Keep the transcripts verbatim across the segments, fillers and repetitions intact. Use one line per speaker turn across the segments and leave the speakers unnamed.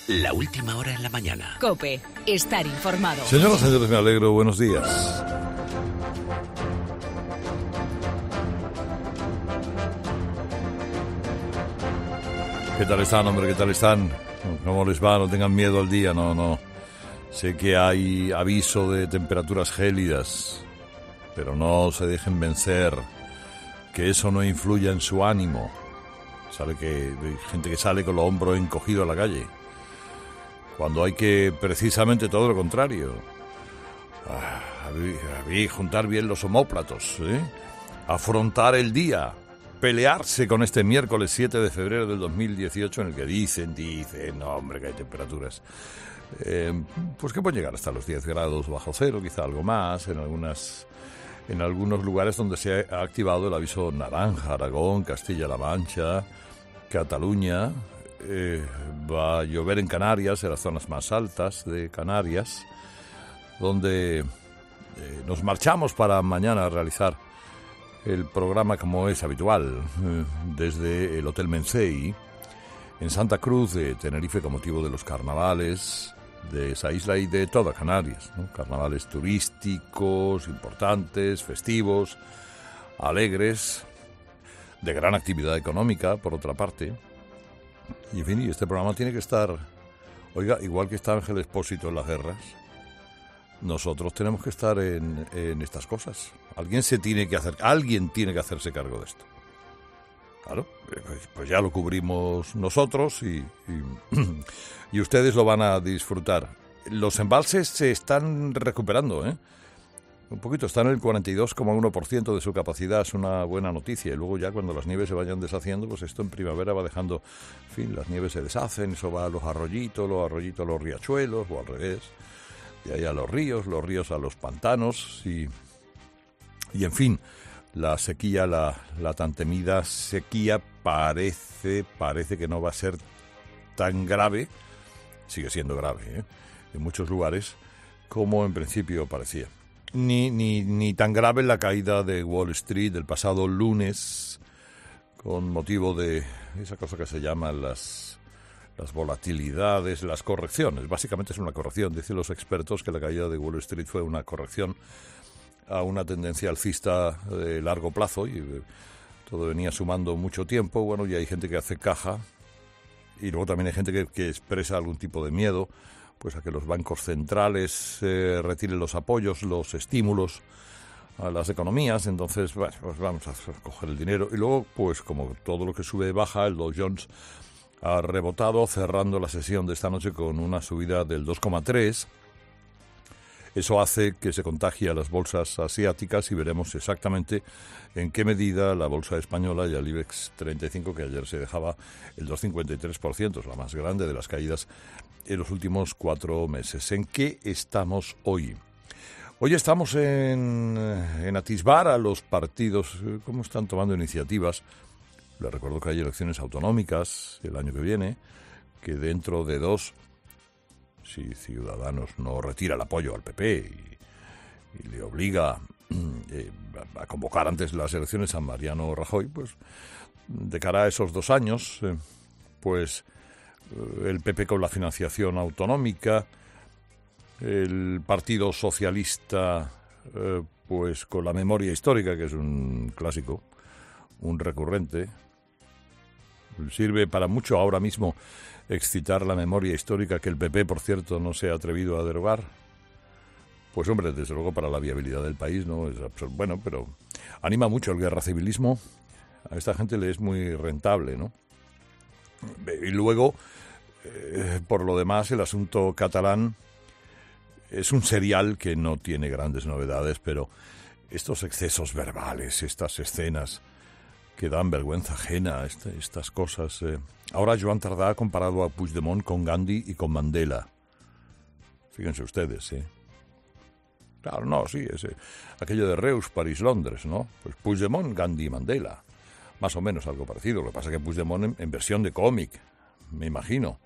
La última hora en la mañana.
COPE. Estar informado.
Señoras y señores, me alegro. Buenos días. ¿Qué tal están, hombre? ¿Qué tal están? ¿Cómo les va? No tengan miedo al día, no, no. Sé que hay aviso de temperaturas gélidas, pero no se dejen vencer. Que eso no influya en su ánimo. Sabe que hay gente que sale con los hombros encogidos a la calle, cuando hay que precisamente todo lo contrario. Ah, había juntar bien los omóplatos, ¿eh? Afrontar el día, pelearse con este miércoles siete de febrero del dos mil dieciocho, en el que dicen, dicen, no, hombre, que hay temperaturas eh, pues que pueden llegar hasta los diez grados bajo cero, quizá algo más, en algunas en algunos lugares donde se ha activado el aviso naranja: Aragón, Castilla-La Mancha, Cataluña. Eh, va a llover en Canarias, en las zonas más altas de Canarias, donde eh, nos marchamos para mañana realizar el programa como es habitual, eh, desde el Hotel Mencey en Santa Cruz de Tenerife, con motivo de los carnavales de esa isla y de toda Canarias, ¿no? Carnavales turísticos, importantes, festivos, alegres, de gran actividad económica, por otra parte. Y en fin, y este programa tiene que estar, oiga, igual que está Ángel Expósito en las guerras, nosotros tenemos que estar en, en estas cosas. Alguien se tiene que hacer, alguien tiene que hacerse cargo de esto. Claro, pues, pues ya lo cubrimos nosotros y, y, y ustedes lo van a disfrutar. Los embalses se están recuperando, ¿eh? Un poquito, están en el cuarenta y dos coma uno por ciento de su capacidad, es una buena noticia. Y luego ya cuando las nieves se vayan deshaciendo, pues esto en primavera va dejando, en fin, las nieves se deshacen, eso va a los arroyitos, los arroyitos a los riachuelos, o al revés, de ahí a los ríos, los ríos a los pantanos, y, y en fin, la sequía, la, la tan temida sequía parece, parece que no va a ser tan grave, sigue siendo grave, ¿eh? En muchos lugares, como en principio parecía. Ni, ni, ni tan grave la caída de Wall Street del pasado lunes, con motivo de esa cosa que se llaman las, las volatilidades, las correcciones. Básicamente es una corrección. Dicen los expertos que la caída de Wall Street fue una corrección a una tendencia alcista de largo plazo, y todo venía sumando mucho tiempo. Bueno, y hay gente que hace caja, y luego también hay gente que, que expresa algún tipo de miedo, pues a que los bancos centrales eh, retiren los apoyos, los estímulos a las economías. Entonces, bueno, pues vamos a coger el dinero. Y luego, pues como todo lo que sube baja, el Dow Jones ha rebotado, cerrando la sesión de esta noche con una subida del dos coma tres. Eso hace que se contagie a las bolsas asiáticas, y veremos exactamente en qué medida la bolsa española y el IBEX treinta y cinco, que ayer se dejaba el dos coma cincuenta y tres por ciento, es la más grande de las caídas en los últimos cuatro meses. ¿En qué estamos hoy? Hoy estamos en, en atisbar a los partidos, cómo están tomando iniciativas. Les recuerdo que hay elecciones autonómicas el año que viene, que dentro de dos, si Ciudadanos no retira el apoyo al P P y, y le obliga eh, a convocar antes las elecciones a Mariano Rajoy, pues de cara a esos dos años, eh, pues eh, el P P con la financiación autonómica, el Partido Socialista eh, pues con la memoria histórica, que es un clásico, un recurrente. Sirve para mucho ahora mismo excitar la memoria histórica, que el P P, por cierto, no se ha atrevido a derogar. Pues hombre, desde luego para la viabilidad del país, ¿no? Es absurdo. Bueno, pero anima mucho el guerra civilismo. A esta gente le es muy rentable, ¿no? Y luego, eh, por lo demás, el asunto catalán es un serial que no tiene grandes novedades, pero estos excesos verbales, estas escenas que dan vergüenza ajena, este, estas cosas. Eh. Ahora Joan Tardá ha comparado a Puigdemont con Gandhi y con Mandela. Fíjense ustedes, ¿eh? Claro, no, sí, es, eh, aquello de Reus, París, Londres, ¿no? Pues Puigdemont, Gandhi y Mandela. Más o menos algo parecido. Lo que pasa es que Puigdemont en, en versión de cómic, me imagino.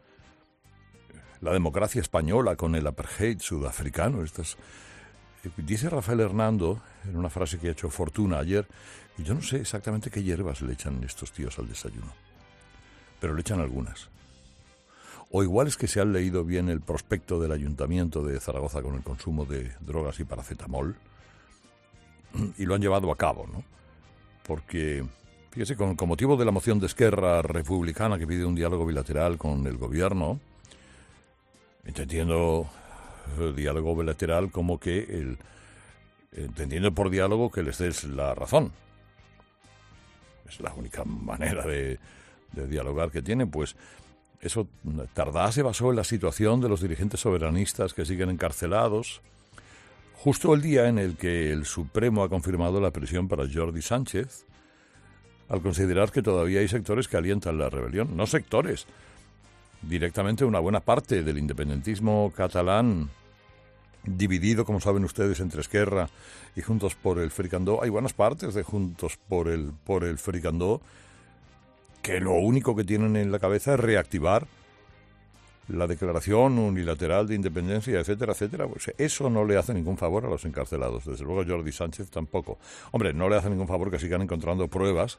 La democracia española con el apartheid sudafricano. Estas, eh, dice Rafael Hernando, en una frase que ha hecho Fortuna ayer, y yo no sé exactamente qué hierbas le echan estos tíos al desayuno, pero le echan algunas. O igual es que se han leído bien el prospecto del Ayuntamiento de Zaragoza con el consumo de drogas y paracetamol y lo han llevado a cabo, ¿no? Porque, fíjese, con, con motivo de la moción de Esquerra Republicana que pide un diálogo bilateral con el gobierno, entendiendo el diálogo bilateral como que el, entendiendo por diálogo que les des la razón. Es la única manera de, de dialogar que tienen, pues eso Tardá se basó en la situación de los dirigentes soberanistas que siguen encarcelados, justo el día en el que el Supremo ha confirmado la prisión para Jordi Sánchez, al considerar que todavía hay sectores que alientan la rebelión, no sectores, directamente una buena parte del independentismo catalán, dividido, como saben ustedes, entre Esquerra y Juntos por el Fricandó. Hay buenas partes de Juntos por el, por el Fricandó que lo único que tienen en la cabeza es reactivar la declaración unilateral de independencia, etcétera, etcétera. Pues eso no le hace ningún favor a los encarcelados. Desde luego Jordi Sánchez tampoco. Hombre, no le hace ningún favor que sigan encontrando pruebas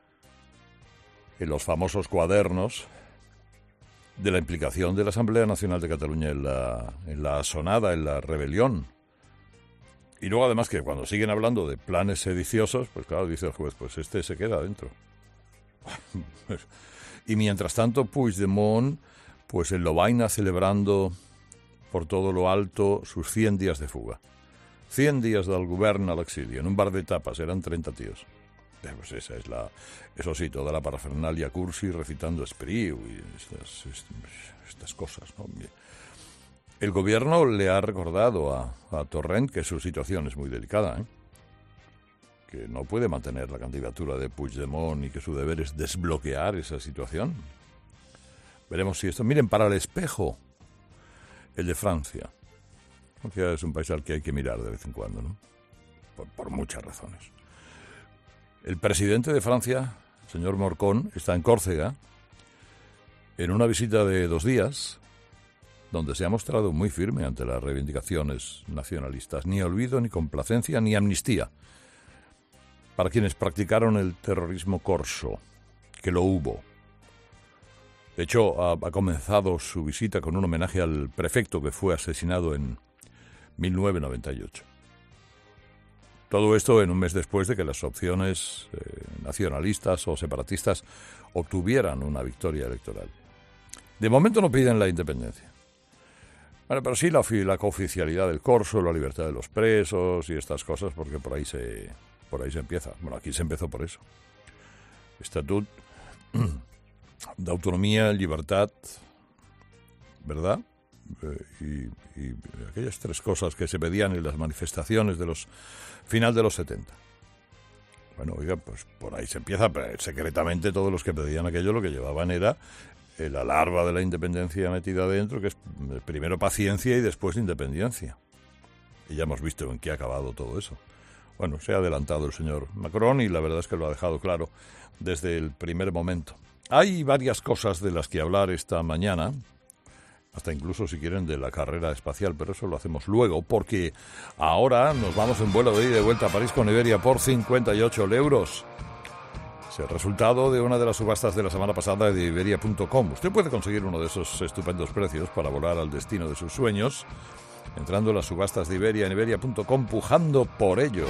en los famosos cuadernos de la implicación de la Asamblea Nacional de Cataluña en la, en la asonada, en la rebelión. Y luego además que cuando siguen hablando de planes sediciosos, pues claro, dice el juez, pues este se queda adentro. Y mientras tanto Puigdemont pues en Lovaina celebrando por todo lo alto sus cien días de fuga. cien días del govern al exilio, en un bar de tapas, eran treinta tíos. Pues esa es la, eso sí, toda la parafernalia cursi recitando Espriu y estas, estas cosas, ¿no? El gobierno le ha recordado a, a Torrent que su situación es muy delicada, ¿eh? Que no puede mantener la candidatura de Puigdemont y que su deber es desbloquear esa situación. Veremos si esto... Miren, para el espejo, el de Francia. Francia es un país al que hay que mirar de vez en cuando, ¿no? Por, por muchas razones. El presidente de Francia, el señor Morcón, está en Córcega, en una visita de dos días, donde se ha mostrado muy firme ante las reivindicaciones nacionalistas. Ni olvido, ni complacencia, ni amnistía para quienes practicaron el terrorismo corso, que lo hubo. De hecho, ha, ha comenzado su visita con un homenaje al prefecto que fue asesinado en mil novecientos noventa y ocho. Todo esto en un mes después de que las opciones eh, nacionalistas o separatistas obtuvieran una victoria electoral. De momento no piden la independencia. Bueno, pero sí la, la cooficialidad del corso, la libertad de los presos y estas cosas, porque por ahí se... Por ahí se empieza. Bueno, aquí se empezó por eso. Estatut de autonomía, libertad, ¿verdad? Eh, y, y aquellas tres cosas que se pedían en las manifestaciones de los final de los setenta. Bueno, oiga, pues por ahí se empieza, pero secretamente todos los que pedían aquello lo que llevaban era la larva de la independencia metida dentro, que es primero paciencia y después independencia. Y ya hemos visto en qué ha acabado todo eso. Bueno, se ha adelantado el señor Macron y la verdad es que lo ha dejado claro desde el primer momento. Hay varias cosas de las que hablar esta mañana, hasta incluso si quieren de la carrera espacial, pero eso lo hacemos luego, porque ahora nos vamos en vuelo de ida y de vuelta a París con Iberia por cincuenta y ocho euros. Es el resultado de una de las subastas de la semana pasada de Iberia punto com. Usted puede conseguir uno de esos estupendos precios para volar al destino de sus sueños, entrando en las subastas de Iberia en Iberia punto com, pujando por ello.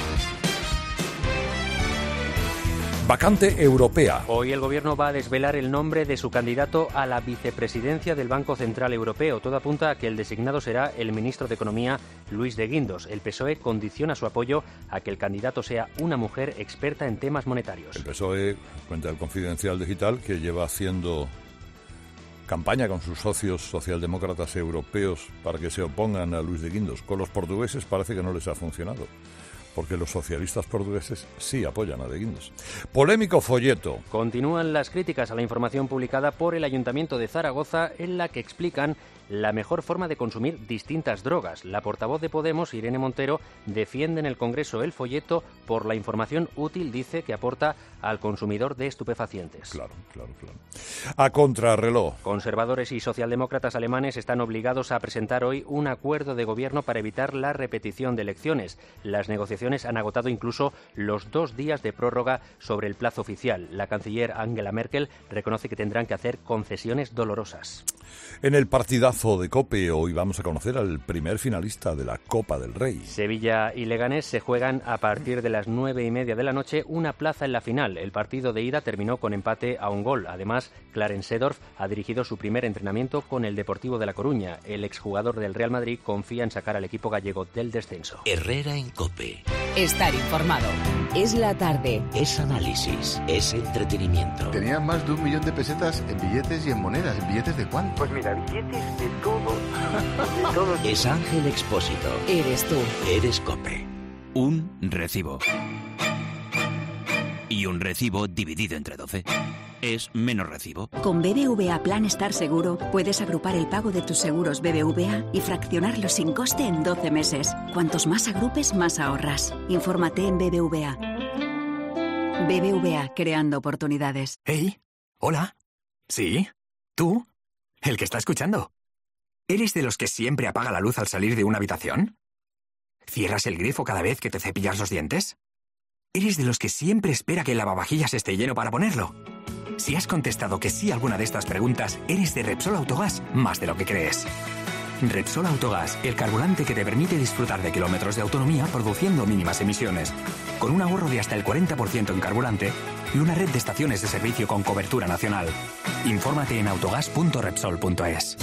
Vacante europea.
Hoy el gobierno va a desvelar el nombre de su candidato a la vicepresidencia del Banco Central Europeo. Todo apunta a que el designado será el ministro de Economía, Luis de Guindos. El P S O E condiciona su apoyo a que el candidato sea una mujer experta en temas monetarios.
El P S O E, cuenta el Confidencial Digital, que lleva haciendo campaña con sus socios socialdemócratas europeos para que se opongan a Luis de Guindos. Con los portugueses parece que no les ha funcionado, porque los socialistas portugueses sí apoyan a de Guindos. Polémico folleto.
Continúan las críticas a la información publicada por el Ayuntamiento de Zaragoza, en la que explican la mejor forma de consumir distintas drogas. La portavoz de Podemos, Irene Montero, defiende en el Congreso el folleto por la información útil, dice, que aporta al consumidor de estupefacientes.
Claro, claro, claro. A contrarreloj.
Conservadores y socialdemócratas alemanes están obligados a presentar hoy un acuerdo de gobierno para evitar la repetición de elecciones. Las negociaciones han agotado incluso los dos días de prórroga sobre el plazo oficial. La canciller Angela Merkel reconoce que tendrán que hacer concesiones dolorosas.
En el partidazo de COPE hoy vamos a conocer al primer finalista de la Copa del Rey.
Sevilla y Leganés se juegan a partir de las nueve y media de la noche una plaza en la final. El partido de ida terminó con empate a un gol. Además, Clarence Seedorf ha dirigido su primer entrenamiento con el Deportivo de La Coruña. El exjugador del Real Madrid confía en sacar al equipo gallego del descenso.
Herrera en COPE.
Estar informado. Es la tarde.
Es análisis, es entretenimiento.
Tenía más de un millón de pesetas en billetes y en monedas. ¿En billetes de cuánto?
Pues mira, billetes de todo, de todo.
Es Ángel Expósito.
Eres tú.
Eres COPE. Un recibo. Y un recibo dividido entre doce es menos recibo.
Con B B V A Plan Estar Seguro puedes agrupar el pago de tus seguros B B V A y fraccionarlo sin coste en doce meses. Cuantos más agrupes, más ahorras. Infórmate en B B V A. B B V A, creando oportunidades.
Hey, hola. ¿Sí? ¿Tú? ¿El que está escuchando? ¿Eres de los que siempre apaga la luz al salir de una habitación? ¿Cierras el grifo cada vez que te cepillas los dientes? ¿Eres de los que siempre espera que el lavavajillas esté lleno para ponerlo? Si has contestado que sí a alguna de estas preguntas, eres de Repsol Autogás más de lo que crees. Repsol Autogás, el carburante que te permite disfrutar de kilómetros de autonomía produciendo mínimas emisiones, con un ahorro de hasta el cuarenta por ciento en carburante y una red de estaciones de servicio con cobertura nacional. Infórmate en autogas punto repsol punto es.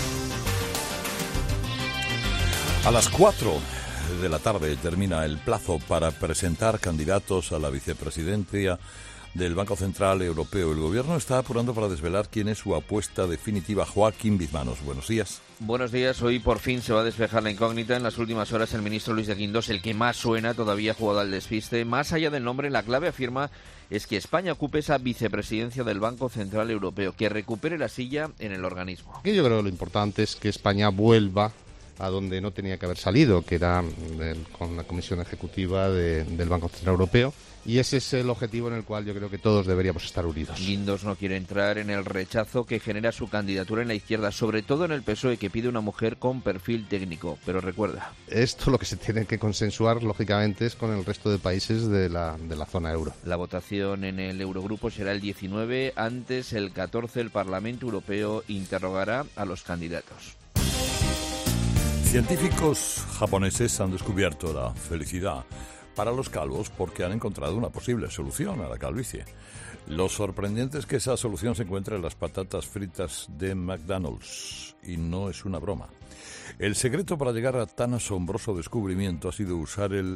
A las cuatro de la tarde termina el plazo para presentar candidatos a la vicepresidencia del Banco Central Europeo. El Gobierno está apurando para desvelar quién es su apuesta definitiva. Joaquín Bizmanos, buenos días.
Buenos días. Hoy por fin se va a despejar la incógnita. En las últimas horas el ministro Luis de Guindos, el que más suena, todavía ha jugado al despiste. Más allá del nombre, la clave, afirma, es que España ocupe esa vicepresidencia del Banco Central Europeo, que recupere la silla en el organismo.
Yo creo que lo importante es que España vuelva a donde no tenía que haber salido, que era del, con la Comisión Ejecutiva de, del Banco Central Europeo, y ese es el objetivo en el cual yo creo que todos deberíamos estar unidos.
Guindos no quiere entrar en el rechazo que genera su candidatura en la izquierda, sobre todo en el P S O E, que pide una mujer con perfil técnico, pero recuerda.
Esto lo que se tiene que consensuar, lógicamente, es con el resto de países de la, de la zona euro.
La votación en el Eurogrupo será el diecinueve, antes el catorce el Parlamento Europeo interrogará a los candidatos.
Científicos japoneses han descubierto la felicidad para los calvos porque han encontrado una posible solución a la calvicie. Lo sorprendente es que esa solución se encuentra en las patatas fritas de McDonald's, y no es una broma. El secreto para llegar a tan asombroso descubrimiento ha sido usar el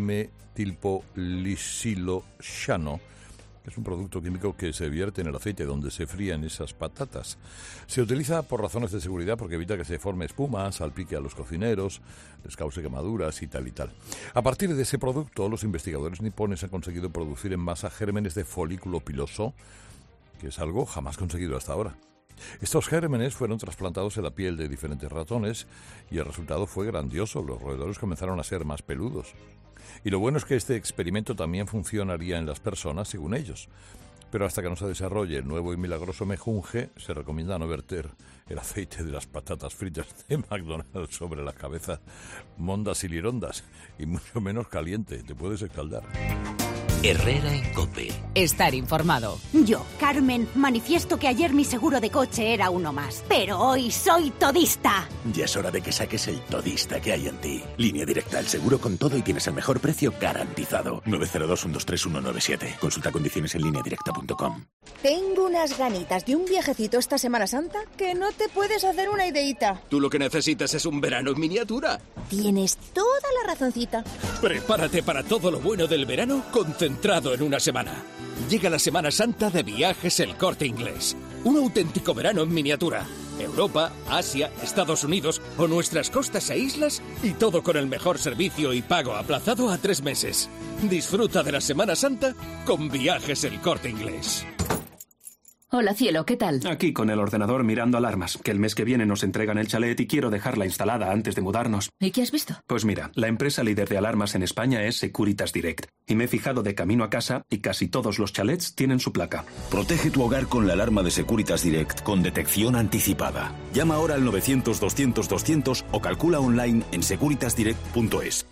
dimetilpolisiloxano, que es un producto químico que se vierte en el aceite donde se frían esas patatas. Se utiliza por razones de seguridad porque evita que se forme espuma, salpique a los cocineros, les cause quemaduras y tal y tal. A partir de ese producto, los investigadores nipones han conseguido producir en masa gérmenes de folículo piloso, que es algo jamás conseguido hasta ahora. Estos gérmenes fueron trasplantados en la piel de diferentes ratones y el resultado fue grandioso. Los roedores comenzaron a ser más peludos. Y lo bueno es que este experimento también funcionaría en las personas, según ellos. Pero hasta que no se desarrolle el nuevo y milagroso mejunje, se recomienda no verter el aceite de las patatas fritas de McDonald's sobre la cabeza mondas y lirondas, y mucho menos caliente, te puedes escaldar.
Herrera en COPE.
Estar informado.
Yo, Carmen, manifiesto que ayer mi seguro de coche era uno más, pero hoy soy todista.
Ya es hora de que saques el todista que hay en ti. Línea Directa, el seguro con todo y tienes el mejor precio garantizado. nueve cero dos, uno dos tres, uno nueve siete. Consulta condiciones en línea directa punto com.
Tengo unas ganitas de un viajecito esta Semana Santa que no te puedes hacer una ideita.
Tú lo que necesitas es un verano en miniatura.
Tienes toda la razoncita.
Prepárate para todo lo bueno del verano concentrado en una semana. Llega la Semana Santa de Viajes El Corte Inglés. Un auténtico verano en miniatura. Europa, Asia, Estados Unidos o nuestras costas e islas, y todo con el mejor servicio y pago aplazado a tres meses. Disfruta de la Semana Santa con Viajes El Corte Inglés.
Hola, cielo, ¿qué tal?
Aquí con el ordenador mirando alarmas, que el mes que viene nos entregan el chalet y quiero dejarla instalada antes de mudarnos.
¿Y qué has visto?
Pues mira, la empresa líder de alarmas en España es Securitas Direct. Y me he fijado de camino a casa y casi todos los chalets tienen su placa.
Protege tu hogar con la alarma de Securitas Direct con detección anticipada. Llama ahora al novecientos doscientos doscientos o calcula online en securitas direct punto es.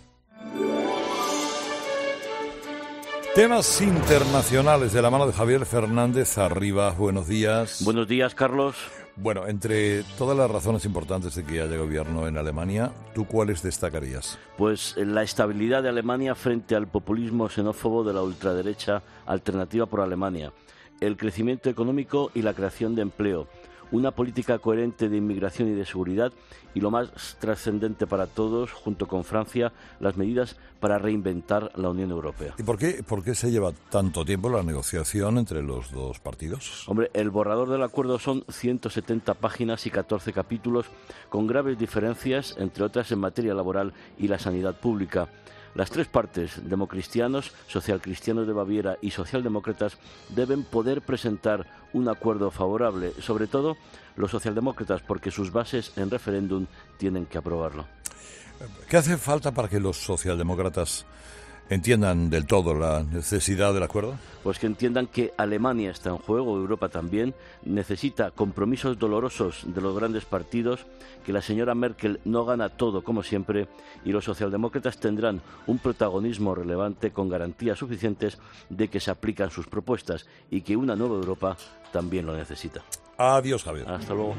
Temas internacionales de la mano de Javier Fernández Arriba. Buenos días.
Buenos días, Carlos.
Bueno, entre todas las razones importantes de que haya gobierno en Alemania, ¿tú cuáles destacarías?
Pues la estabilidad de Alemania frente al populismo xenófobo de la ultraderecha Alternativa por Alemania, el crecimiento económico y la creación de empleo, una política coherente de inmigración y de seguridad y, lo más trascendente para todos, junto con Francia, las medidas para reinventar la Unión Europea.
¿Y por qué, por qué se lleva tanto tiempo la negociación entre los dos partidos?
Hombre, el borrador del acuerdo son ciento setenta páginas y catorce capítulos, con graves diferencias, entre otras en materia laboral y la sanidad pública. Las tres partes, democristianos, socialcristianos de Baviera y socialdemócratas, deben poder presentar un acuerdo favorable, sobre todo los socialdemócratas, porque sus bases en referéndum tienen que aprobarlo.
¿Qué hace falta para que los socialdemócratas entiendan del todo la necesidad del acuerdo?
Pues que entiendan que Alemania está en juego, Europa también, necesita compromisos dolorosos de los grandes partidos, que la señora Merkel no gana todo como siempre y los socialdemócratas tendrán un protagonismo relevante con garantías suficientes de que se aplican sus propuestas y que una nueva Europa también lo necesita.
Adiós, Javier.
Hasta luego.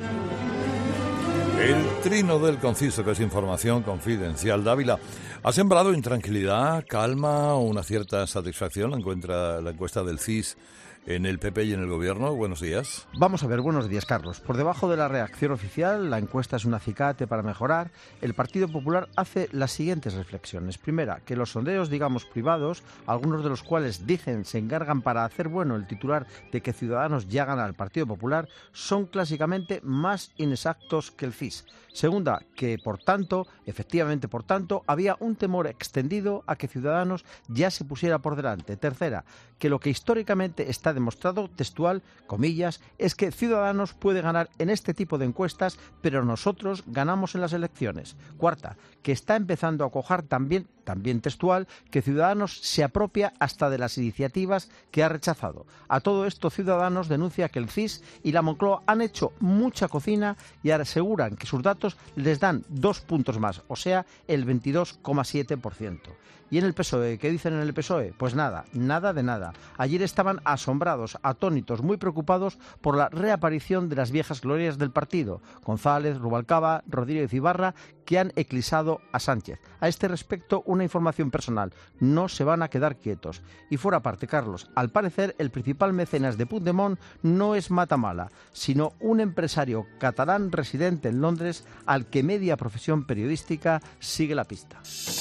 El trino del conciso, que es información confidencial. Dávila, ¿ha sembrado intranquilidad, calma o una cierta satisfacción la, encuentra, la encuesta del C I S en el P P y en el Gobierno? Buenos días.
Vamos a ver, buenos días, Carlos. Por debajo de la reacción oficial, la encuesta es un acicate para mejorar. El Partido Popular hace las siguientes reflexiones. Primera, que los sondeos, digamos, privados, algunos de los cuales dicen se encargan para hacer bueno el titular de que Ciudadanos ya gana al Partido Popular, son clásicamente más inexactos que el C I S. Segunda, que por tanto, efectivamente por tanto, había un temor extendido a que Ciudadanos ya se pusiera por delante. Tercera, que lo que históricamente está demostrado, textual, comillas, es que Ciudadanos puede ganar en este tipo de encuestas, pero nosotros ganamos en las elecciones. Cuarta, que está empezando a cojar también, también textual, que Ciudadanos se apropia hasta de las iniciativas que ha rechazado. A todo esto, Ciudadanos denuncia que el C I S y la Moncloa han hecho mucha cocina y aseguran que sus datos les dan dos puntos más, o sea, el veintidós coma siete por ciento. ¿Y en el P S O E? ¿Qué dicen en el P S O E? Pues nada, nada de nada. Ayer estaban asombrados, atónitos, muy preocupados por la reaparición de las viejas glorias del partido, González, Rubalcaba, Rodríguez Ibarra, que han eclipsado a Sánchez. A este respecto, una información personal, no se van a quedar quietos. Y fuera parte, Carlos, al parecer el principal mecenas de Puigdemont no es Matamala, sino un empresario catalán residente en Londres al que media profesión periodística sigue la pista.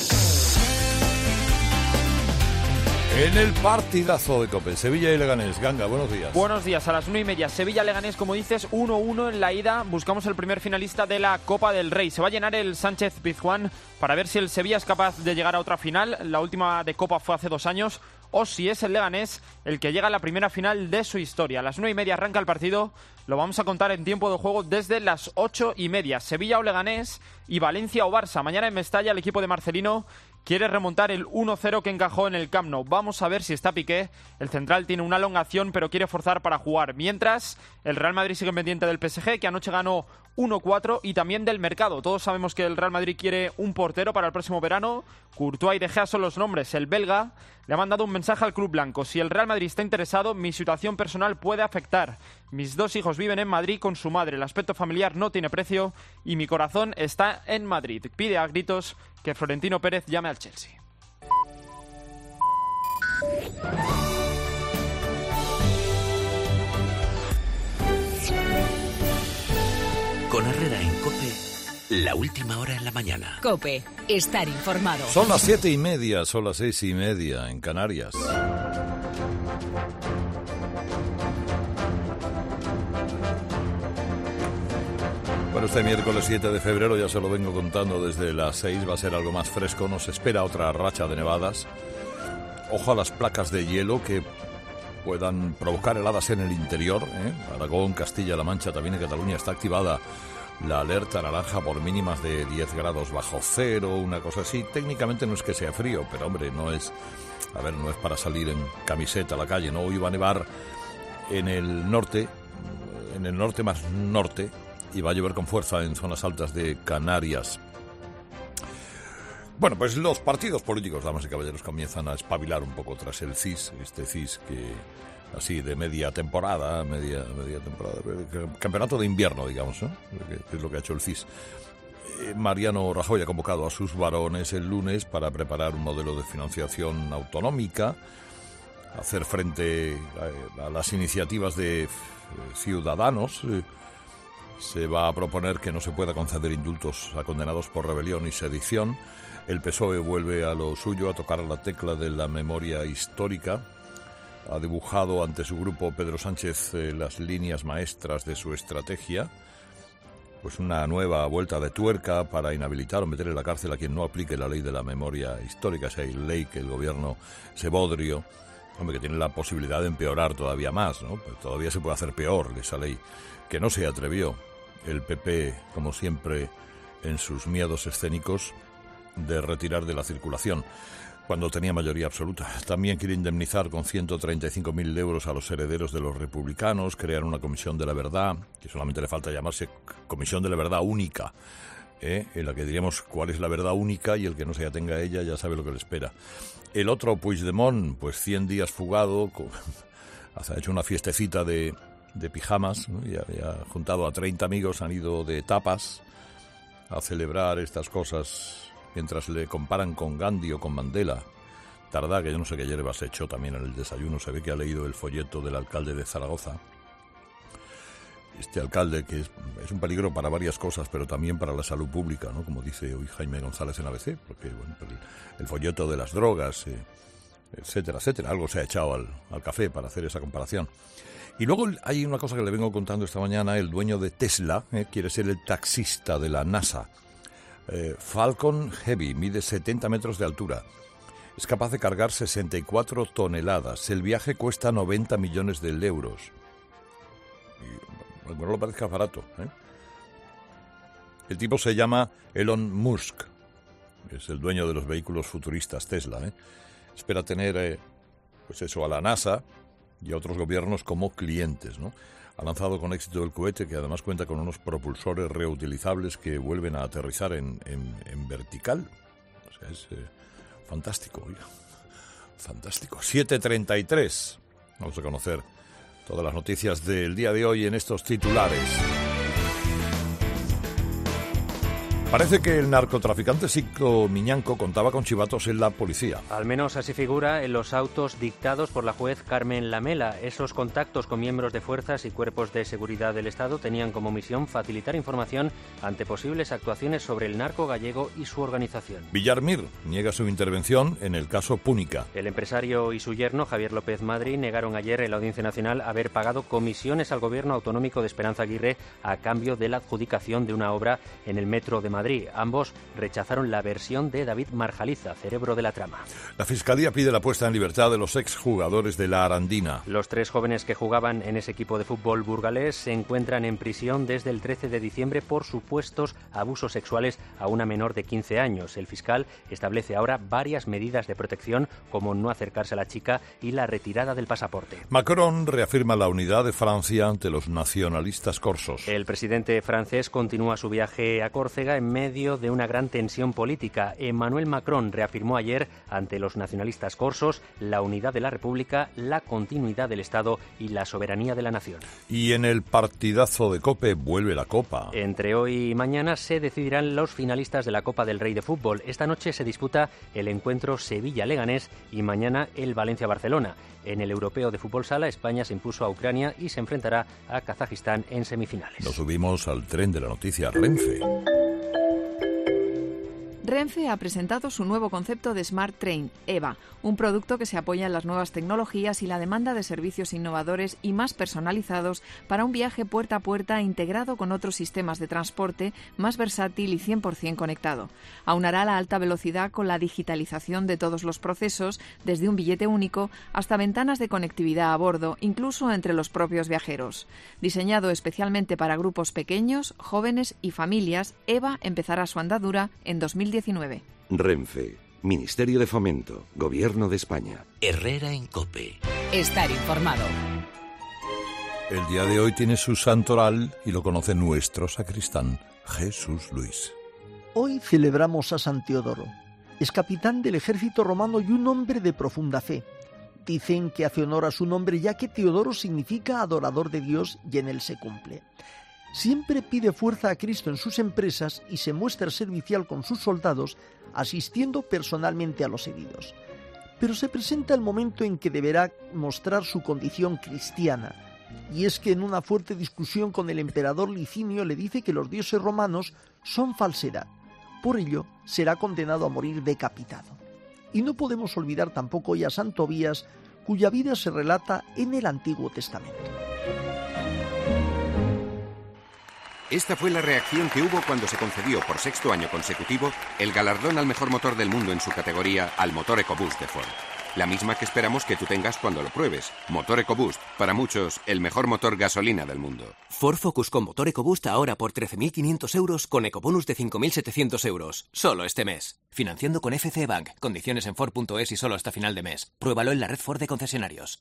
En el partidazo de COPE, Sevilla y Leganés. Ganga, buenos días.
Buenos días, a las una y media. Sevilla-Leganés, como dices, uno uno en la ida. Buscamos el primer finalista de la Copa del Rey. Se va a llenar el Sánchez-Pizjuán para ver si el Sevilla es capaz de llegar a otra final. La última de Copa fue hace dos años. O si es el Leganés el que llega a la primera final de su historia. A las nueve y media arranca el partido. Lo vamos a contar en tiempo de juego desde las ocho y media. Sevilla o Leganés y Valencia o Barça. Mañana en Mestalla el equipo de Marcelino quiere remontar el uno cero que encajó en el Camp Nou. Vamos a ver si está Piqué. El central tiene una elongación, pero quiere forzar para jugar. Mientras, el Real Madrid sigue pendiente del P S G, que anoche ganó uno cuatro, y también del mercado. Todos sabemos que el Real Madrid quiere un portero para el próximo verano. Courtois y De Gea son los nombres. El belga le ha mandado un mensaje al club blanco. Si el Real Madrid está interesado, mi situación personal puede afectar. Mis dos hijos viven en Madrid con su madre. El aspecto familiar no tiene precio y mi corazón está en Madrid. Pide a gritos que Florentino Pérez llame al Chelsea.
Con Herrera en COPE, la última hora en la mañana.
COPE, estar informado.
Son las siete y media, son las seis y media en Canarias. Bueno, este miércoles siete de febrero, ya se lo vengo contando desde las seis, va a ser algo más fresco. Nos espera otra racha de nevadas. Ojo a las placas de hielo que puedan provocar heladas en el interior, ¿eh? Aragón, Castilla-La Mancha, también en Cataluña está activada la alerta naranja por mínimas de diez grados bajo cero, una cosa así. Técnicamente no es que sea frío, pero hombre, no es, a ver, no es para salir en camiseta a la calle, ¿no? Hoy va a nevar en el norte, en el norte más norte, y va a llover con fuerza en zonas altas de Canarias. Bueno, pues los partidos políticos, damas y caballeros, comienzan a espabilar un poco tras el C I S, este C I S que así de media temporada, media media temporada, campeonato de invierno, digamos, ¿no? Que es lo que ha hecho el C I S. Eh, Mariano Rajoy ha convocado a sus varones el lunes para preparar un modelo de financiación autonómica, hacer frente a, a las iniciativas de eh, ciudadanos. Eh, se va a proponer que no se pueda conceder indultos a condenados por rebelión y sedición. El P S O E vuelve a lo suyo, a tocar la tecla de la memoria histórica. Ha dibujado ante su grupo Pedro Sánchez eh, las líneas maestras de su estrategia, pues una nueva vuelta de tuerca para inhabilitar o meter en la cárcel a quien no aplique la ley de la memoria histórica, esa ley que el gobierno, ese bodrio, hombre, que tiene la posibilidad de empeorar todavía más, ¿no? Pero todavía se puede hacer peor esa ley, que no se atrevió el P P, como siempre, en sus miedos escénicos, de retirar de la circulación cuando tenía mayoría absoluta. También quiere indemnizar con ciento treinta y cinco mil euros a los herederos de los republicanos, crear una comisión de la verdad, que solamente le falta llamarse comisión de la verdad única, ¿eh? En la que diríamos cuál es la verdad única, y el que no se atenga a ella ya sabe lo que le espera. El otro, Puigdemont, pues cien días fugado, con, ha hecho una fiestecita de, de pijamas, ¿no? y, ha, y ha juntado a treinta amigos, han ido de tapas a celebrar estas cosas, mientras le comparan con Gandhi o con Mandela. Tardá, que yo no sé qué hierbas se echó también en el desayuno, se ve que ha leído el folleto del alcalde de Zaragoza. Este alcalde que es, es un peligro para varias cosas, pero también para la salud pública, ¿no? Como dice hoy Jaime González en A B C, porque bueno, el, el folleto de las drogas, eh, etcétera, etcétera. Algo se ha echado al, al café para hacer esa comparación. Y luego hay una cosa que le vengo contando esta mañana. El dueño de Tesla eh, quiere ser el taxista de la NASA. Eh, Falcon Heavy mide setenta metros de altura. Es capaz de cargar sesenta y cuatro toneladas. El viaje cuesta noventa millones de euros. Y, bueno, no le parezca barato, ¿eh? El tipo se llama Elon Musk. Es el dueño de los vehículos futuristas Tesla, ¿eh? Espera tener, eh, pues eso, a la NASA y a otros gobiernos como clientes, ¿no? Ha lanzado con éxito el cohete, que además cuenta con unos propulsores reutilizables que vuelven a aterrizar en, en, en vertical. O sea, es eh, fantástico, oiga. Fantástico. siete treinta y tres. Vamos a conocer todas las noticias del día de hoy en estos titulares. Parece que el narcotraficante Sico Miñanco contaba con chivatos en la policía.
Al menos así figura en los autos dictados por la juez Carmen Lamela. Esos contactos con miembros de fuerzas y cuerpos de seguridad del Estado tenían como misión facilitar información ante posibles actuaciones sobre el narco gallego y su organización.
Villar Mir niega su intervención en el caso Púnica.
El empresario y su yerno, Javier López Madrid, negaron ayer en la Audiencia Nacional haber pagado comisiones al gobierno autonómico de Esperanza Aguirre a cambio de la adjudicación de una obra en el metro de Madrid. Ambos rechazaron la versión de David Marjaliza, cerebro de la trama.
La Fiscalía pide la puesta en libertad de los exjugadores de la Arandina.
Los tres jóvenes que jugaban en ese equipo de fútbol burgalés se encuentran en prisión desde el trece de diciembre por supuestos abusos sexuales a una menor de quince años. El fiscal establece ahora varias medidas de protección, como no acercarse a la chica y la retirada del pasaporte.
Macron reafirma la unidad de Francia ante los nacionalistas corsos.
El presidente francés continúa su viaje a Córcega en medio de una gran tensión política. Emmanuel Macron reafirmó ayer ante los nacionalistas corsos la unidad de la República, la continuidad del Estado y la soberanía de la nación.
Y en el partidazo de COPE vuelve la Copa.
Entre hoy y mañana se decidirán los finalistas de la Copa del Rey de Fútbol. Esta noche se disputa el encuentro Sevilla-Leganés y mañana el Valencia-Barcelona. En el Europeo de Fútbol Sala, España se impuso a Ucrania y se enfrentará a Kazajistán en semifinales.
Nos subimos al tren de la noticia Renfe.
Renfe ha presentado su nuevo concepto de Smart Train, EVA, un producto que se apoya en las nuevas tecnologías y la demanda de servicios innovadores y más personalizados para un viaje puerta a puerta integrado con otros sistemas de transporte, más versátil y cien por ciento conectado. Aunará la alta velocidad con la digitalización de todos los procesos, desde un billete único hasta ventanas de conectividad a bordo, incluso entre los propios viajeros. Diseñado especialmente para grupos pequeños, jóvenes y familias, EVA empezará su andadura en dos mil diecinueve.
Renfe, Ministerio de Fomento, Gobierno de España.
Herrera en COPE.
Estar informado.
El día de hoy tiene su santoral y lo conoce nuestro sacristán, Jesús Luis.
Hoy celebramos a San Teodoro. Es capitán del ejército romano y un hombre de profunda fe. Dicen que hace honor a su nombre ya que Teodoro significa adorador de Dios y en él se cumple. Siempre pide fuerza a Cristo en sus empresas y se muestra servicial con sus soldados, asistiendo personalmente a los heridos. Pero se presenta el momento en que deberá mostrar su condición cristiana, y es que en una fuerte discusión con el emperador Licinio le dice que los dioses romanos son falsedad. Por ello, será condenado a morir decapitado. Y no podemos olvidar tampoco hoy a San Tobías, cuya vida se relata en el Antiguo Testamento.
Esta fue la reacción que hubo cuando se concedió por sexto año consecutivo el galardón al mejor motor del mundo en su categoría al motor EcoBoost de Ford. La misma que esperamos que tú tengas cuando lo pruebes. Motor EcoBoost, para muchos, el mejor motor gasolina del mundo.
Ford Focus con motor EcoBoost ahora por trece mil quinientos euros con ecobonus de cinco mil setecientos euros. Solo este mes. Financiando con F C Bank. Condiciones en Ford punto es y solo hasta final de mes. Pruébalo en la red Ford de concesionarios.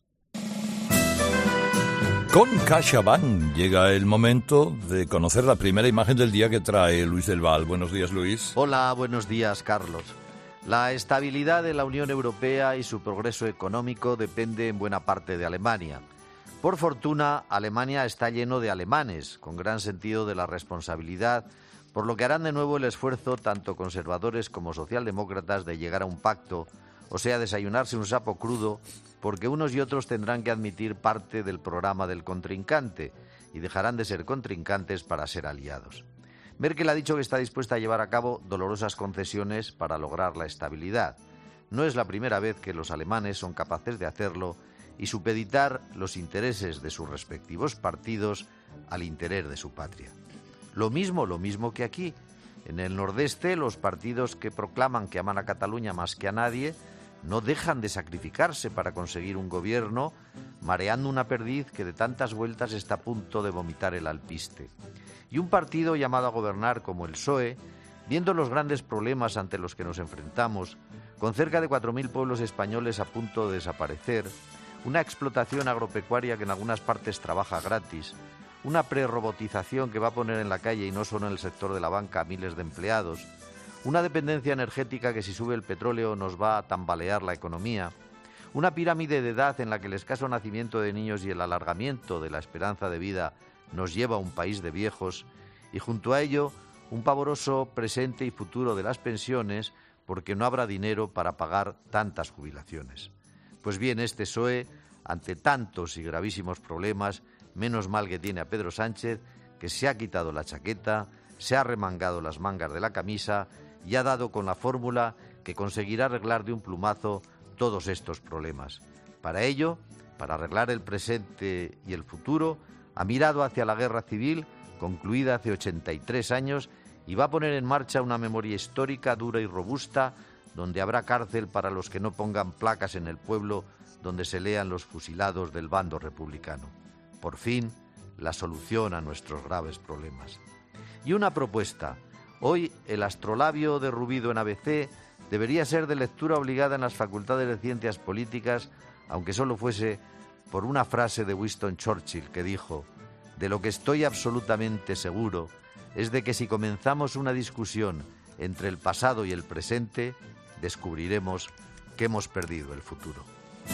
Con CaixaBank llega el momento de conocer la primera imagen del día que trae Luis del Val. Buenos días, Luis.
Hola, buenos días, Carlos. La estabilidad de la Unión Europea y su progreso económico depende en buena parte de Alemania. Por fortuna, Alemania está lleno de alemanes, con gran sentido de la responsabilidad, por lo que harán de nuevo el esfuerzo, tanto conservadores como socialdemócratas, de llegar a un pacto, o sea, desayunarse un sapo crudo, porque unos y otros tendrán que admitir parte del programa del contrincante y dejarán de ser contrincantes para ser aliados. Merkel ha dicho que está dispuesta a llevar a cabo dolorosas concesiones para lograr la estabilidad. No es la primera vez que los alemanes son capaces de hacerlo y supeditar los intereses de sus respectivos partidos al interés de su patria. Lo mismo, lo mismo que aquí. En el nordeste, los partidos que proclaman que aman a Cataluña más que a nadie no dejan de sacrificarse para conseguir un gobierno, mareando una perdiz que de tantas vueltas está a punto de vomitar el alpiste. Y un partido llamado a gobernar como el P S O E, viendo los grandes problemas ante los que nos enfrentamos, con cerca de cuatro mil pueblos españoles a punto de desaparecer, una explotación agropecuaria que en algunas partes trabaja gratis, una prerrobotización que va a poner en la calle, y no solo en el sector de la banca, a miles de empleados, una dependencia energética que si sube el petróleo nos va a tambalear la economía, una pirámide de edad en la que el escaso nacimiento de niños y el alargamiento de la esperanza de vida nos lleva a un país de viejos, y junto a ello un pavoroso presente y futuro de las pensiones, porque no habrá dinero para pagar tantas jubilaciones. Pues bien, este P S O E, ante tantos y gravísimos problemas, menos mal que tiene a Pedro Sánchez, que se ha quitado la chaqueta, se ha remangado las mangas de la camisa y ha dado con la fórmula que conseguirá arreglar de un plumazo todos estos problemas. Para ello, para arreglar el presente y el futuro, ha mirado hacia la guerra civil, concluida hace ochenta y tres años, y va a poner en marcha una memoria histórica dura y robusta, donde habrá cárcel para los que no pongan placas en el pueblo donde se lean los fusilados del bando republicano. Por fin, la solución a nuestros graves problemas. Y una propuesta. Hoy, el astrolabio de Rubido en A B C debería ser de lectura obligada en las facultades de Ciencias Políticas, aunque solo fuese por una frase de Winston Churchill que dijo: «De lo que estoy absolutamente seguro es de que si comenzamos una discusión entre el pasado y el presente, descubriremos que hemos perdido el futuro».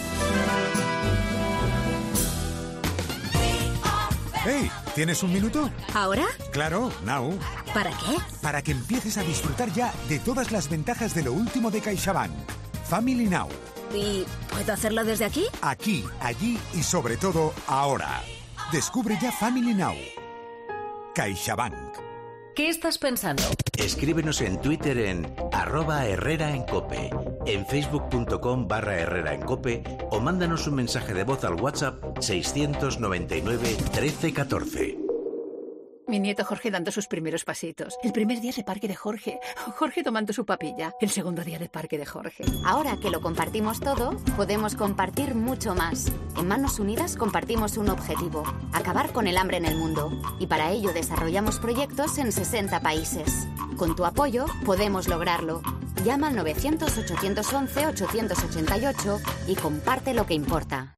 Hey, ¿tienes un minuto?
¿Ahora?
Claro, now.
¿Para qué?
Para que empieces a disfrutar ya de todas las ventajas de lo último de CaixaBank. Family Now.
¿Y puedo hacerlo desde aquí?
Aquí, allí y sobre todo ahora. Descubre ya Family Now. CaixaBank.
¿Qué estás pensando?
Escríbenos en Twitter en arroba Herrera en Cope, en facebook.com barra Herrera en Cope o mándanos un mensaje de voz al WhatsApp seiscientos noventa y nueve trece catorce.
Mi nieto Jorge dando sus primeros pasitos. El primer día de parque de Jorge. Jorge tomando su papilla. El segundo día de parque de Jorge.
Ahora que lo compartimos todo, podemos compartir mucho más. En Manos Unidas compartimos un objetivo: acabar con el hambre en el mundo. Y para ello desarrollamos proyectos en sesenta países. Con tu apoyo podemos lograrlo. Llama al novecientos, ochocientos once, ochocientos ochenta y ocho y comparte lo que importa.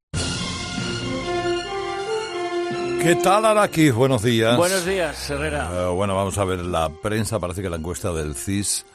¿Qué tal, Araki? Buenos días.
Buenos días, Herrera.
Uh, bueno, vamos a ver la prensa. Parece que la encuesta del C I S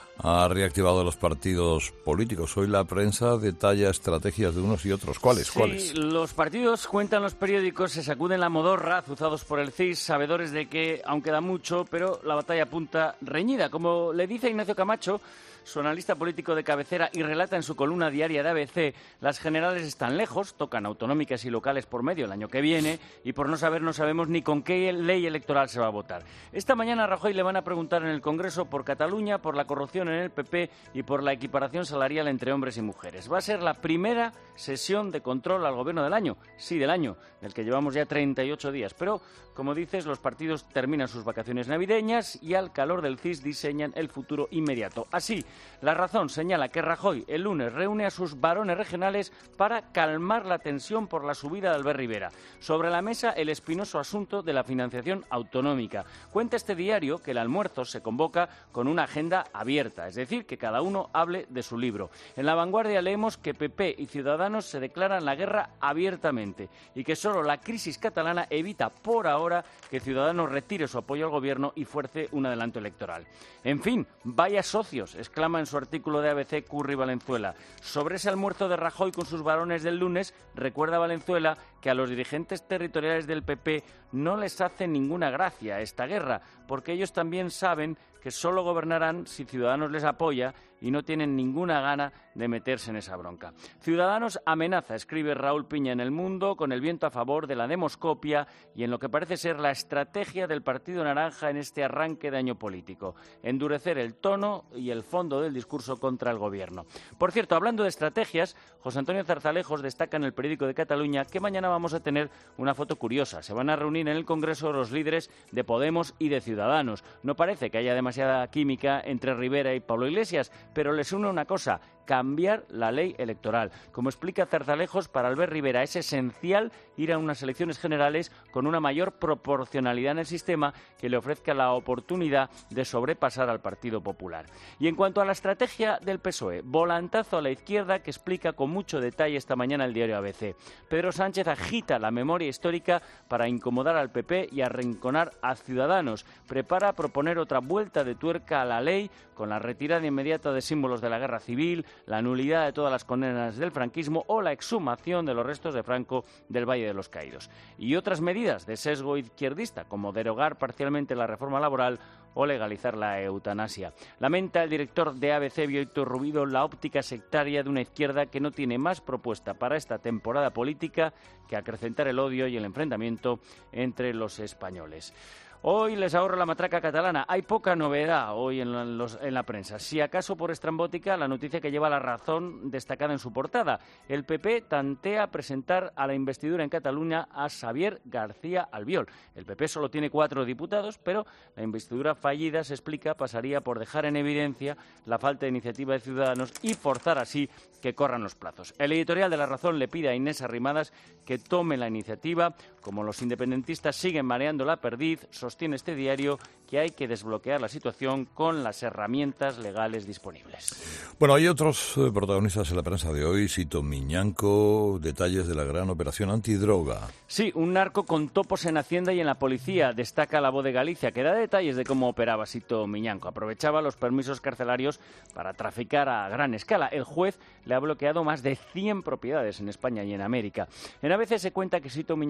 ha reactivado los partidos políticos. Hoy la prensa detalla estrategias de unos y otros. ¿Cuáles?
Sí,
¿Cuáles?
Los partidos, cuentan los periódicos, se sacuden la modorra, azuzados por el C I S, sabedores de que aún queda mucho, pero la batalla apunta reñida. Como le dice Ignacio Camacho, su analista político de cabecera, y relata en su columna diaria de A B C, las generales están lejos, tocan autonómicas y locales por medio el año que viene, y por no saber no sabemos ni con qué ley electoral se va a votar. Esta mañana a Rajoy le van a preguntar en el Congreso por Cataluña, por la corrupción en el P P y por la equiparación salarial entre hombres y mujeres. Va a ser la primera sesión de control al gobierno del año, sí, del año, del que llevamos ya treinta y ocho días, pero, como dices, los partidos terminan sus vacaciones navideñas y al calor del C I S diseñan el futuro inmediato. Así, La Razón señala que Rajoy el lunes reúne a sus varones regionales para calmar la tensión por la subida de Albert Rivera. Sobre la mesa, el espinoso asunto de la financiación autonómica. Cuenta este diario que el almuerzo se convoca con una agenda abierta, es decir, que cada uno hable de su libro. En La Vanguardia leemos que P P y Ciudadanos se declaran la guerra abiertamente y que solo la crisis catalana evita por ahora que Ciudadanos retire su apoyo al gobierno y fuerce un adelanto electoral. En fin, vaya socios, exclama en su artículo de A B C Curri Valenzuela. Sobre ese almuerzo de Rajoy con sus varones del lunes, recuerda Valenzuela que a los dirigentes territoriales del P P no les hace ninguna gracia esta guerra, porque ellos también saben que solo gobernarán si Ciudadanos les apoya y no tienen ninguna gana de meterse en esa bronca. Ciudadanos amenaza, escribe Raúl Piña en El Mundo, con el viento a favor de la demoscopia y en lo que parece ser la estrategia del Partido Naranja en este arranque de año político: endurecer el tono y el fondo del discurso contra el gobierno. Por cierto, hablando de estrategias, José Antonio Zarzalejos destaca en El Periódico de Cataluña que mañana vamos a tener una foto curiosa. Se van a reunir en el Congreso los líderes de Podemos y de Ciudadanos. No parece que haya demasiada química entre Rivera y Pablo Iglesias, pero les une una cosa: cambiar la ley electoral. Como explica Zarzalejos, para Albert Rivera es esencial ir a unas elecciones generales con una mayor proporcionalidad en el sistema que le ofrezca la oportunidad de sobrepasar al Partido Popular. Y en cuanto a la estrategia del P S O E, volantazo a la izquierda que explica con mucho detalle esta mañana el diario A B C. Pedro Sánchez agita la memoria histórica para incomodar al P P y arrinconar a Ciudadanos. Prepara proponer otra vuelta de tuerca a la ley con la retirada inmediata de símbolos de la guerra civil, la nulidad de todas las condenas del franquismo o la exhumación de los restos de Franco del Valle de los Caídos. Y otras medidas de sesgo izquierdista, como derogar parcialmente la reforma laboral o legalizar la eutanasia. Lamenta el director de A B C, Víctor Rubido, la óptica sectaria de una izquierda que no tiene más propuesta para esta temporada política que acrecentar el odio y el enfrentamiento entre los españoles. Hoy les ahorro la matraca catalana. Hay poca novedad hoy en la, en los, en la prensa. Si acaso por estrambótica, la noticia que lleva La Razón destacada en su portada. El P P tantea presentar a la investidura en Cataluña a Xavier García Albiol. El P P solo tiene cuatro diputados, pero la investidura fallida, se explica, pasaría por dejar en evidencia la falta de iniciativa de Ciudadanos y forzar así que corran los plazos. El editorial de La Razón le pide a Inés Arrimadas que tome la iniciativa. Como los independentistas siguen mareando la perdiz, sostiene este diario que hay que desbloquear la situación con las herramientas legales disponibles.
Bueno, hay otros eh, protagonistas en la prensa de hoy. Sito Miñanco, detalles de la gran operación antidroga.
Sí, un narco con topos en Hacienda y en la policía, destaca La Voz de Galicia, que da detalles de cómo operaba Sito Miñanco. Aprovechaba los permisos carcelarios para traficar a gran escala. El juez le ha bloqueado más de cien propiedades en España y en América. En A B C se cuenta que Sito Miñanco estaba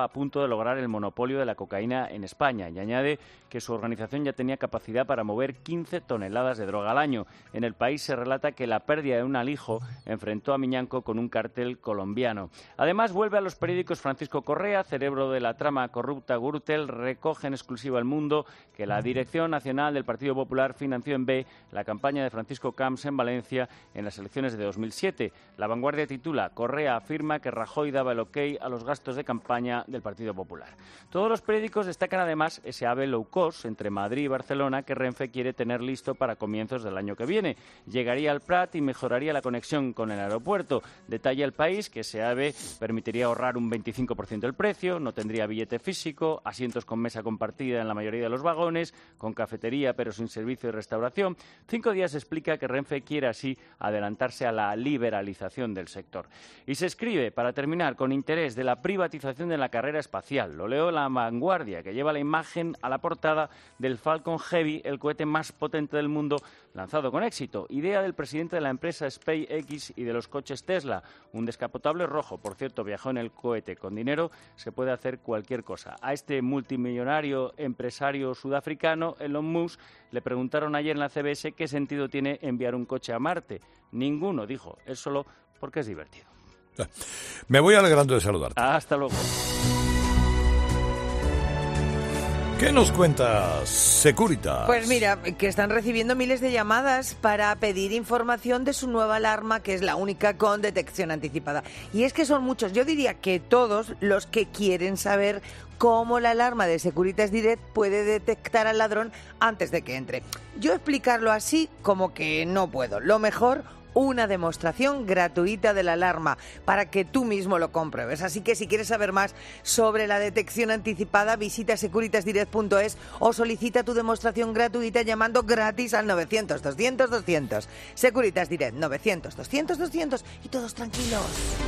estaba a punto de lograr el monopolio de la cocaína en España y añade que su organización ya tenía capacidad para mover quince toneladas de droga al año. En el país se relata que la pérdida de un alijo enfrentó a Miñanco con un cártel colombiano. Además, vuelve a los periódicos Francisco Correa, cerebro de la trama corrupta Gürtel, recoge en exclusiva El Mundo que la Dirección Nacional del Partido Popular financió en B la campaña de Francisco Camps en Valencia en las elecciones de dos mil siete. La Vanguardia titula: Correa afirma que Rajoy daba el ok a los gastos de campaña del Partido Popular. Todos los periódicos destacan además ese AVE low cost entre Madrid y Barcelona que Renfe quiere tener listo para comienzos del año que viene. Llegaría al Prat y mejoraría la conexión con el aeropuerto. Detalla El País que ese AVE permitiría ahorrar un veinticinco por ciento del precio, no tendría billete físico, asientos con mesa compartida en la mayoría de los vagones, con cafetería pero sin servicio de restauración. Cinco Días explica que Renfe quiere así adelantarse a la liberalización del sector. Y se escribe, para terminar, con interés de la privatización de la carrera espacial. Lo leo en La Vanguardia, que lleva la imagen a la portada del Falcon Heavy, el cohete más potente del mundo, lanzado con éxito. Idea del presidente de la empresa SpaceX y de los coches Tesla. Un descapotable rojo, por cierto, viajó en el cohete. Con dinero se puede hacer cualquier cosa. A este multimillonario empresario sudafricano, Elon Musk, le preguntaron ayer en la C B S qué sentido tiene enviar un coche a Marte. Ninguno, dijo, es solo porque es divertido.
Me voy alegrando de saludarte.
Hasta luego.
¿Qué nos cuentas, Securitas?
Pues mira, que están recibiendo miles de llamadas para pedir información de su nueva alarma, que es la única con detección anticipada. Y es que son muchos, yo diría que todos los que quieren saber cómo la alarma de Securitas Direct puede detectar al ladrón antes de que entre. Yo explicarlo así como que no puedo. Lo mejor, una demostración gratuita de la alarma para que tú mismo lo compruebes. Así que si quieres saber más sobre la detección anticipada, visita securitas direct punto es o solicita tu demostración gratuita llamando gratis al novecientos, doscientos, doscientos. Securitas Direct, novecientos, doscientos, doscientos y todos tranquilos.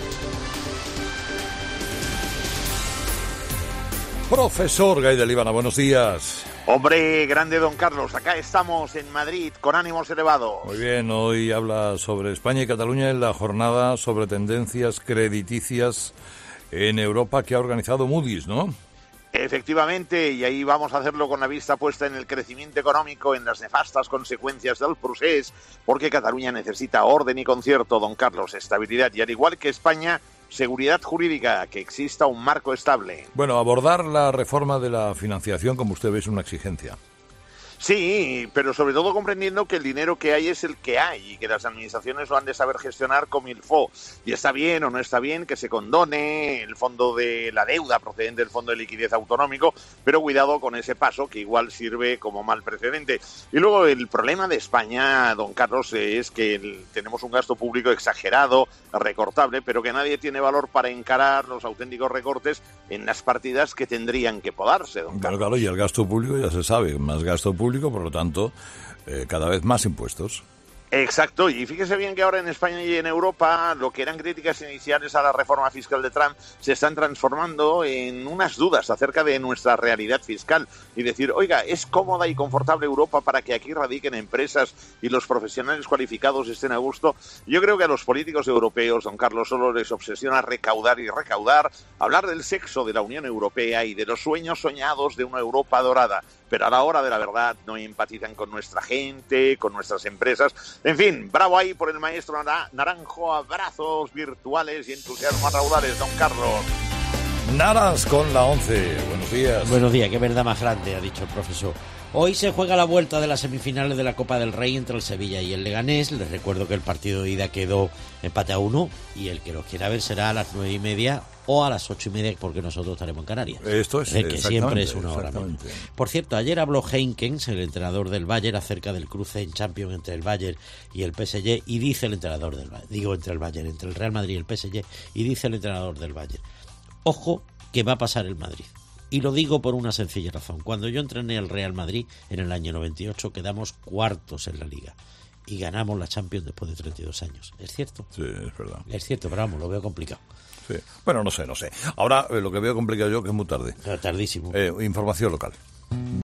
Profesor Gay de Líbana, buenos días.
Hombre, grande don Carlos, acá estamos en Madrid con ánimos elevados.
Muy bien, hoy habla sobre España y Cataluña en la jornada sobre tendencias crediticias en Europa que ha organizado Moody's, ¿no?
Efectivamente, y ahí vamos a hacerlo con la vista puesta en el crecimiento económico, en las nefastas consecuencias del procés, porque Cataluña necesita orden y concierto, don Carlos, estabilidad y, al igual que España, seguridad jurídica, que exista un marco estable.
Bueno, abordar la reforma de la financiación, como usted ve, es una exigencia.
Sí, pero sobre todo comprendiendo que el dinero que hay es el que hay y que las administraciones lo han de saber gestionar como il faut. Y está bien o no está bien que se condone el fondo de la deuda procedente del Fondo de Liquidez Autonómico, pero cuidado con ese paso que igual sirve como mal precedente. Y luego el problema de España, don Carlos, es que el, tenemos un gasto público exagerado, recortable, pero que nadie tiene valor para encarar los auténticos recortes en las partidas que tendrían que podarse, don Carlos.
Claro, claro, y el gasto público ya se sabe, más gasto público, por lo tanto, eh, cada vez más impuestos.
Exacto, y fíjese bien que ahora en España y en Europa lo que eran críticas iniciales a la reforma fiscal de Trump se están transformando en unas dudas acerca de nuestra realidad fiscal y decir, oiga, ¿es cómoda y confortable Europa para que aquí radiquen empresas y los profesionales cualificados estén a gusto? Yo creo que a los políticos europeos, don Carlos, solo les obsesiona recaudar y recaudar, hablar del sexo de la Unión Europea y de los sueños soñados de una Europa dorada, pero a la hora de la verdad no empatizan con nuestra gente, con nuestras empresas. En fin, bravo ahí por el maestro Naranjo, abrazos virtuales y entusiasmo a raudales, don Carlos.
Naras con la once, buenos días.
Buenos días, qué verdad más grande, ha dicho el profesor. Hoy se juega la vuelta de las semifinales de la Copa del Rey entre el Sevilla y el Leganés. Les recuerdo que el partido de ida quedó empate a uno y el que los quiera ver será a las nueve y media o a las ocho y media, porque nosotros estaremos en Canarias.
Esto es,
eh, que siempre es una hora menos. Por cierto, ayer habló Heinkens, el entrenador del Bayern, acerca del cruce en Champions entre el Bayern y el P S G, y dice el entrenador del Bayern, digo entre el Bayern, entre el Real Madrid y el P S G, y dice el entrenador del Bayern, ojo que va a pasar el Madrid. Y lo digo por una sencilla razón. Cuando yo entrené al Real Madrid en el año noventa y ocho, quedamos cuartos en la Liga y ganamos la Champions después de treinta y dos años. ¿Es cierto?
Sí, es verdad.
Es cierto, pero vamos, lo veo complicado.
Sí. Bueno, no sé, no sé. Ahora, eh, lo que veo complicado yo, que es muy tarde.
Tardísimo.
Eh, información local.